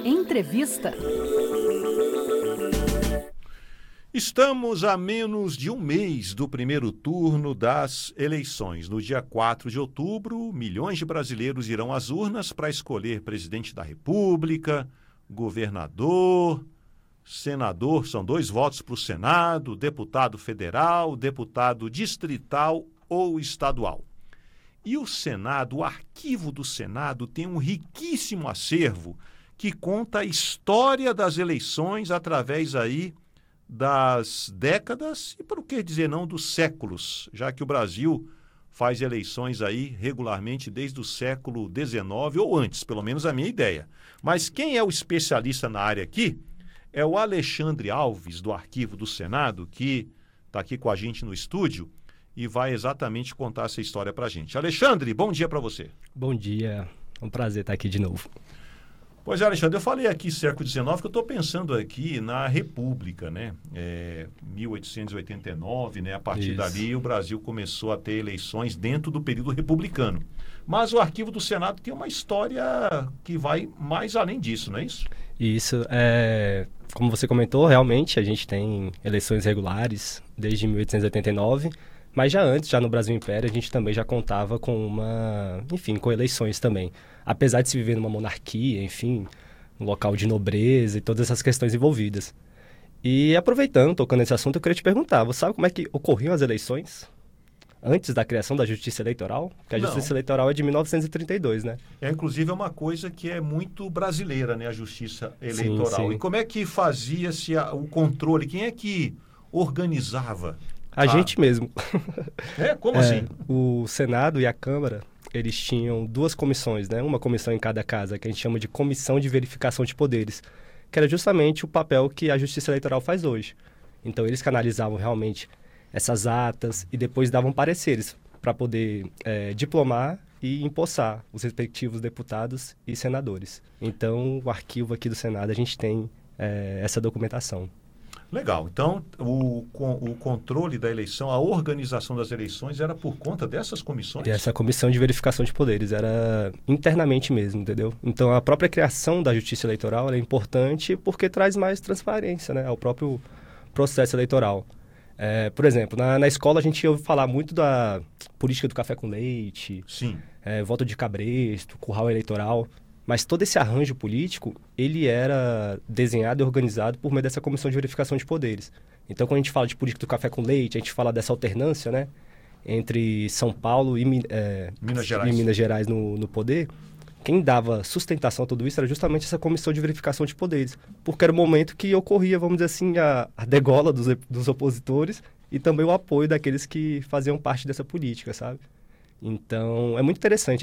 Entrevista. Estamos a menos de um mês do primeiro turno das eleições. No dia 4 de outubro, milhões de brasileiros irão às urnas para escolher presidente da República, governador, senador, são 2 votos para o Senado, deputado federal, deputado distrital ou estadual. E o Senado, o arquivo do Senado, tem um riquíssimo acervo que conta a história das eleições através aí das décadas e, por que dizer não, dos séculos, já que o Brasil faz eleições aí regularmente desde o século XIX ou antes, pelo menos a minha ideia. Mas quem é o especialista na área aqui é o Alexandre Alves, do Arquivo do Senado, que está aqui com a gente no estúdio e vai exatamente contar essa história para a gente. Alexandre, bom dia para você. Bom dia, é um prazer estar aqui de novo. Pois é, Alexandre, eu falei aqui século XIX, que eu estou pensando aqui na República, né? 1889, né? A partir dali o Brasil começou a ter eleições dentro do período republicano. Mas o Arquivo do Senado tem uma história que vai mais além disso, não é isso? Isso, como você comentou, realmente a gente tem eleições regulares desde 1889, mas já antes, já no Brasil Império, a gente também já contava com com eleições também. Apesar de se viver numa monarquia, enfim, um local de nobreza e todas essas questões envolvidas. E aproveitando, tocando nesse assunto, eu queria te perguntar, você sabe como é que ocorriam as eleições antes da criação da Justiça Eleitoral? Porque a Justiça Eleitoral é de 1932, né? Inclusive, é uma coisa que é muito brasileira, né? A Justiça Eleitoral. Sim. E como é que fazia-se o controle? Quem é que organizava? A gente mesmo. Como assim? O Senado e a Câmara, eles tinham 2 comissões, né? Uma comissão em cada casa, que a gente chama de Comissão de Verificação de Poderes, que era justamente o papel que a Justiça Eleitoral faz hoje. Então, eles canalizavam realmente essas atas e depois davam pareceres para poder diplomar e empossar os respectivos deputados e senadores. Então, o arquivo aqui do Senado, a gente tem essa documentação. Legal. Então, o controle da eleição, a organização das eleições era por conta dessas comissões? E essa comissão de verificação de poderes era internamente mesmo, entendeu? Então, a própria criação da Justiça Eleitoral é importante porque traz mais transparência, né, ao próprio processo eleitoral. Por exemplo, na escola a gente ouve falar muito da política do café com leite, sim, voto de cabresto, curral eleitoral. Mas todo esse arranjo político, ele era desenhado e organizado por meio dessa comissão de verificação de poderes. Então, quando a gente fala de política do café com leite, a gente fala dessa alternância, né, entre São Paulo e Minas Gerais no poder, quem dava sustentação a tudo isso era justamente essa comissão de verificação de poderes. Porque era o momento que ocorria, vamos dizer assim, a degola dos opositores e também o apoio daqueles que faziam parte dessa política, sabe? Então, é muito interessante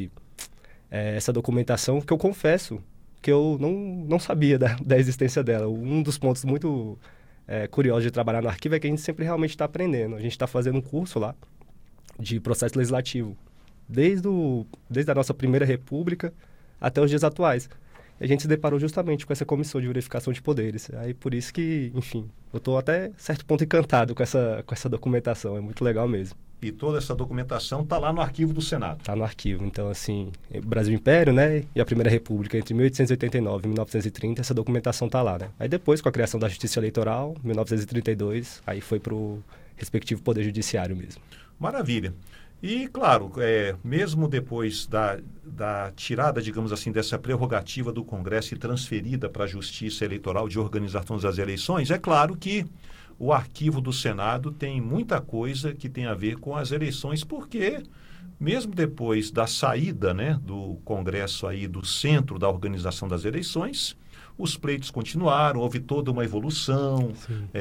essa documentação, que eu confesso que eu não sabia da existência dela. Um dos pontos muito curiosos de trabalhar no arquivo é que a gente sempre realmente está aprendendo. A gente está fazendo um curso lá de processo legislativo, desde a nossa primeira república até os dias atuais. E a gente se deparou justamente com essa comissão de verificação de poderes. Aí por isso que, enfim, eu estou até certo ponto encantado com essa documentação. É muito legal mesmo. E toda essa documentação está lá no Arquivo do Senado. Está no arquivo. Então, assim, Brasil Império, né, e a Primeira República, entre 1889 e 1930, essa documentação está lá, né? Aí depois, com a criação da Justiça Eleitoral, 1932, aí foi para o respectivo Poder Judiciário mesmo. Maravilha. E, claro, mesmo depois da tirada, digamos assim, dessa prerrogativa do Congresso e transferida para a Justiça Eleitoral de organização das eleições, é claro que o Arquivo do Senado tem muita coisa que tem a ver com as eleições, porque mesmo depois da saída, né, do Congresso aí do centro da organização das eleições, os pleitos continuaram, houve toda uma evolução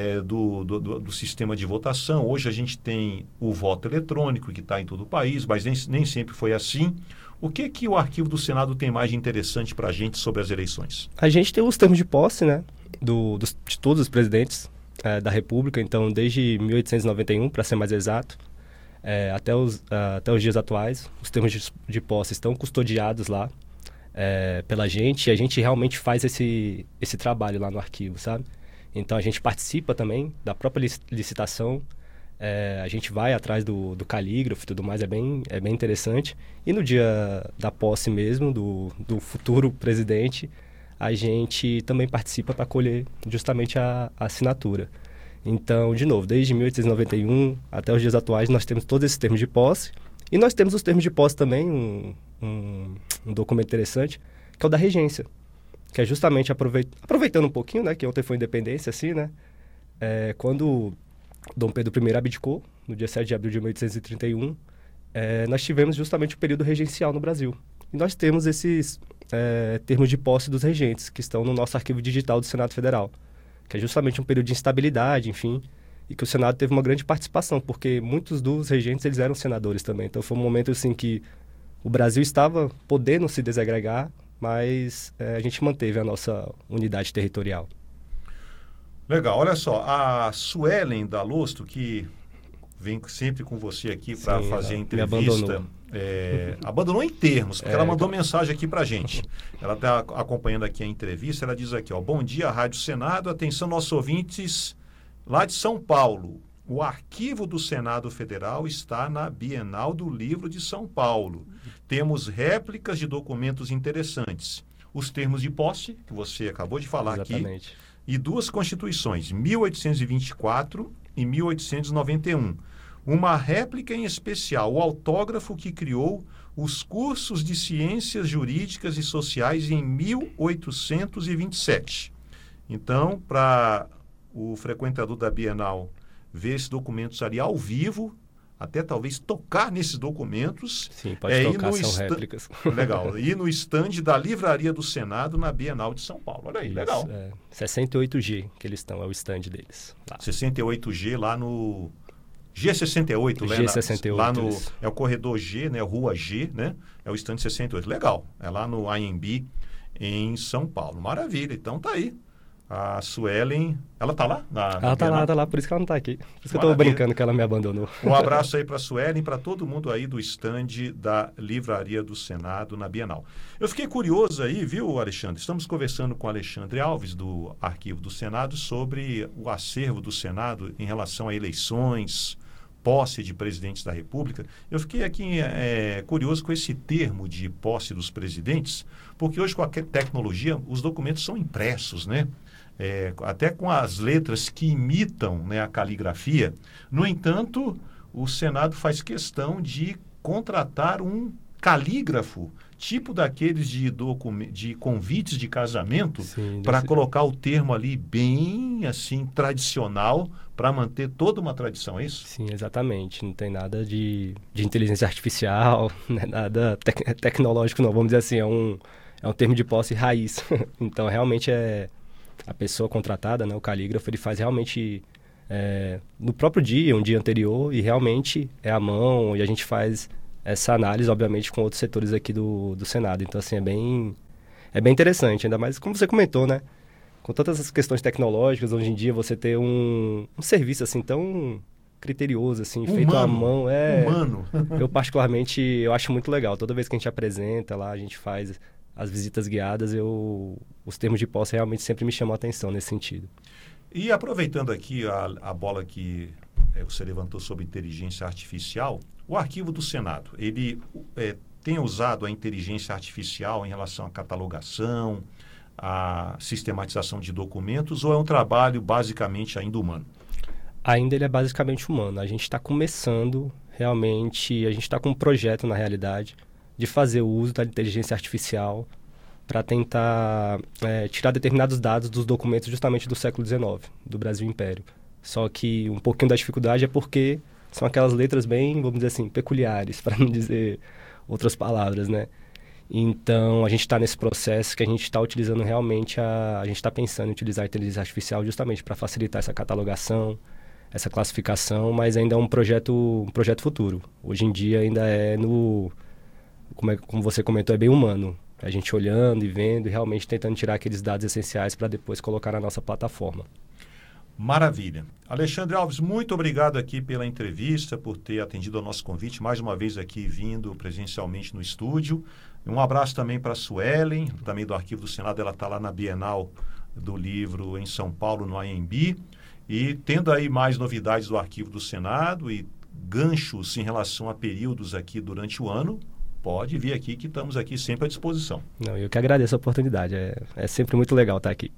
do sistema de votação. Hoje a gente tem o voto eletrônico que está em todo o país, mas nem sempre foi assim. O que o Arquivo do Senado tem mais de interessante para a gente sobre as eleições? A gente tem os termos de posse, né, de todos os presidentes da República, então desde 1891, para ser mais exato, até os dias atuais, os termos de posse estão custodiados lá pela gente, e a gente realmente faz esse trabalho lá no arquivo, sabe? Então a gente participa também da própria licitação, a gente vai atrás do calígrafo e tudo mais, é bem interessante. E no dia da posse mesmo, do futuro presidente, a gente também participa para colher justamente a assinatura. Então, de novo, desde 1891 até os dias atuais, nós temos todos esses termos de posse. E nós temos os termos de posse também, um documento interessante, que é o da regência, que é justamente aproveitando um pouquinho, né, que ontem foi independência, assim, né, quando Dom Pedro I abdicou, no dia 7 de abril de 1831, nós tivemos justamente o período regencial no Brasil. E nós temos esses termos de posse dos regentes, que estão no nosso arquivo digital do Senado Federal, que é justamente um período de instabilidade, enfim, e que o Senado teve uma grande participação, porque muitos dos regentes eles eram senadores também. Então foi um momento assim que o Brasil estava podendo se desagregar, mas a gente manteve a nossa unidade territorial. Legal, olha só, a Suelen Dalosto, que vem sempre com você aqui para fazer a entrevista, abandonou em termos, porque ela mandou mensagem aqui para a gente. Ela está acompanhando aqui a entrevista, ela diz aqui, ó, bom dia, Rádio Senado, atenção nossos ouvintes lá de São Paulo. O arquivo do Senado Federal está na Bienal do Livro de São Paulo. Temos réplicas de documentos interessantes. Os termos de posse, que você acabou de falar Exatamente. aqui, e duas constituições, 1824 e 1891. Uma réplica em especial, o autógrafo que criou os cursos de ciências jurídicas e sociais em 1827. Então, para o frequentador da Bienal ver esses documentos ali ao vivo, até talvez tocar nesses documentos. Sim, pode tocar, são réplicas. Legal. Ir no estande da Livraria do Senado na Bienal de São Paulo. Olha aí, isso, legal. 68G que eles estão, é o estande deles. Lá. 68G lá no... G68, G68, lá no... É o corredor G, né? Rua G, né? É o estande 68. Legal. É lá no AMB, em São Paulo. Maravilha. Então tá aí. A Suelen, ela tá lá? Ela tá lá, por isso que ela não tá aqui. Por isso que eu tô brincando que ela me abandonou. Um abraço aí para a Suelen e para todo mundo aí do estande da Livraria do Senado na Bienal. Eu fiquei curioso aí, viu, Alexandre? Estamos conversando com o Alexandre Alves, do Arquivo do Senado, sobre o acervo do Senado em relação a eleições, posse de presidentes da República. Eu fiquei aqui curioso com esse termo de posse dos presidentes, porque hoje com a tecnologia os documentos são impressos, né? Até com as letras que imitam, né, a caligrafia. No entanto, o Senado faz questão de contratar um calígrafo, tipo daqueles de convites de casamento, para colocar o termo ali bem assim tradicional, para manter toda uma tradição, é isso? Sim, exatamente. Não tem nada de inteligência artificial, não é nada tecnológico, não. Vamos dizer assim, é um termo de posse raiz. Então, realmente a pessoa contratada, né, o calígrafo, ele faz realmente no próprio dia, um dia anterior, e realmente é à mão, e a gente faz essa análise, obviamente, com outros setores aqui do Senado. Então, assim, é bem interessante, ainda mais como você comentou, né? Com todas essas questões tecnológicas, hoje em dia, você ter um serviço, assim, tão criterioso, assim, humano, feito à mão. Humano. Eu, particularmente, eu acho muito legal. Toda vez que a gente apresenta lá, a gente faz as visitas guiadas, os termos de posse realmente sempre me chamam a atenção nesse sentido. E aproveitando aqui a bola que você levantou sobre inteligência artificial, o Arquivo do Senado, ele tem usado a inteligência artificial em relação à catalogação, à sistematização de documentos, ou é um trabalho basicamente ainda humano? Ainda ele é basicamente humano. A gente está começando realmente, a gente está com um projeto na realidade de fazer o uso da inteligência artificial para tentar tirar determinados dados dos documentos justamente do século XIX, do Brasil Império. Só que um pouquinho da dificuldade é porque são aquelas letras bem, vamos dizer assim, peculiares, para não dizer outras palavras, né? Então, a gente está nesse processo que a gente está utilizando realmente, a gente está pensando em utilizar a inteligência artificial justamente para facilitar essa catalogação, essa classificação, mas ainda é um projeto futuro. Hoje em dia ainda como você comentou, é bem humano. A gente olhando e vendo e realmente tentando tirar aqueles dados essenciais para depois colocar na nossa plataforma. Maravilha. Alexandre Alves, muito obrigado aqui pela entrevista, por ter atendido ao nosso convite, mais uma vez aqui vindo presencialmente no estúdio. Um abraço também para a Suelen, também do Arquivo do Senado, ela está lá na Bienal do Livro em São Paulo, no AMB. E tendo aí mais novidades do Arquivo do Senado e ganchos em relação a períodos aqui durante o ano, pode vir aqui que estamos aqui sempre à disposição. Não, eu que agradeço a oportunidade. É sempre muito legal estar aqui.